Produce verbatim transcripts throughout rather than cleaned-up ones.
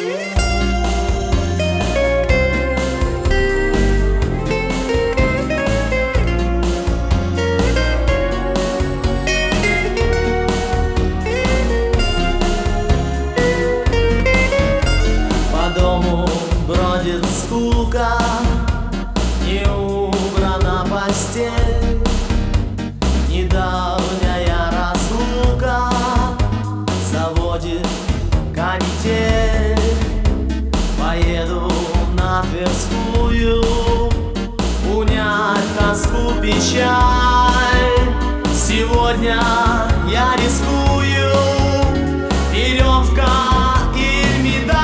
Скука, не убрана постель, недавняя разлука заводит канитель. Поеду на Тверскую унять тоску, печаль. Сегодня я рискую, веревка и медаль.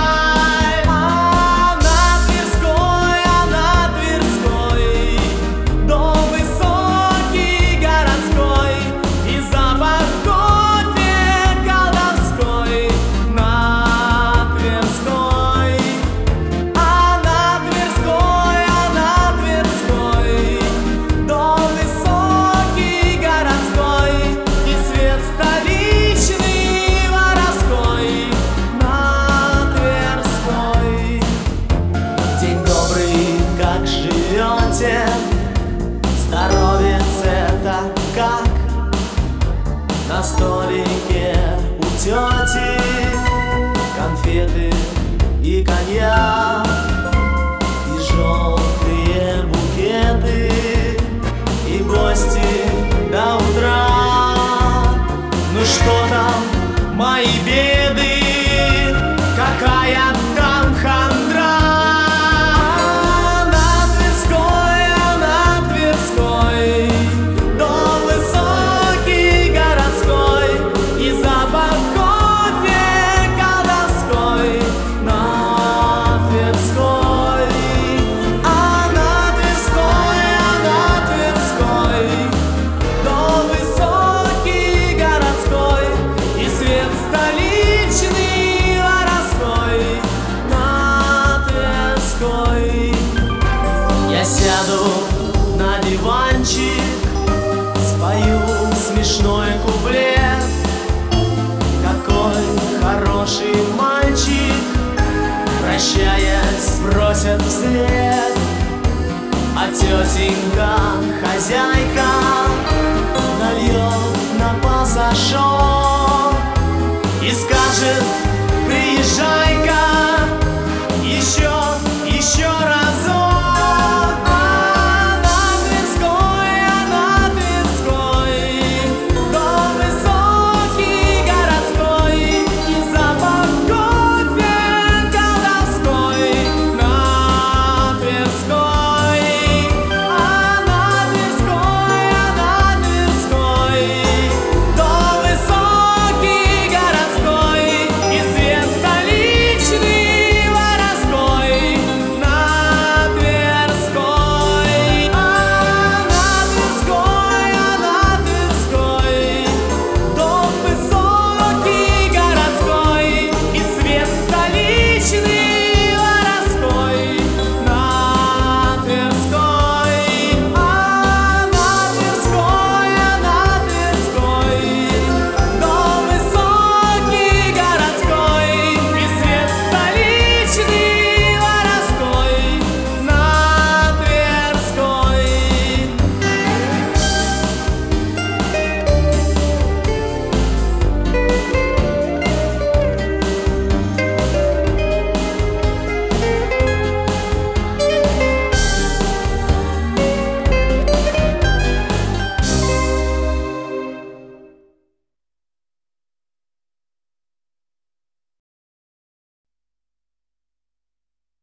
Здоровец это как? На столике у тети конфеты и коньяк, и желтые букеты, и гости до утра. Ну что там мои беды, какая там хандра? Я сяду на диванчик, спою смешной куплет. Какой хороший мальчик, прощаясь, бросят вслед. А тетенька, хозяйка, нальет на пасашок и скажет: